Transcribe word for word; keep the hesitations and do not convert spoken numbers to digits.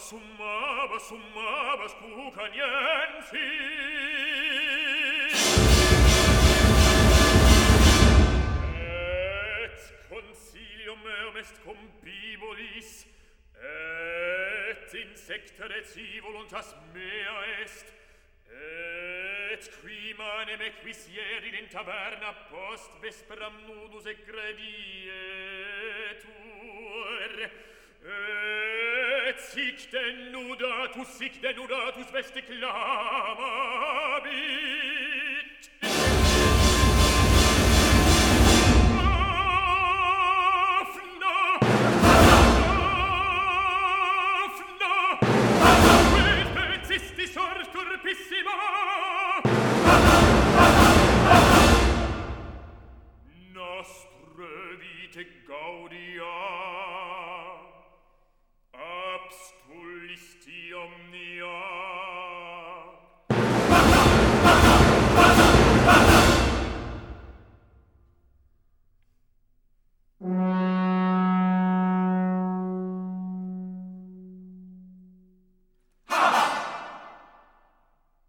summabas, summabas, cucaniensis. Et concilium meum est combibolis, et insecta reci voluntas mea est, et qui manem equisieri in taberna post vesperam nudus egredietur, et sic denudatus, sic denudatus veste clamabit. Afna! Afna! Quid pezistis turpissima! Nostre vite gaudia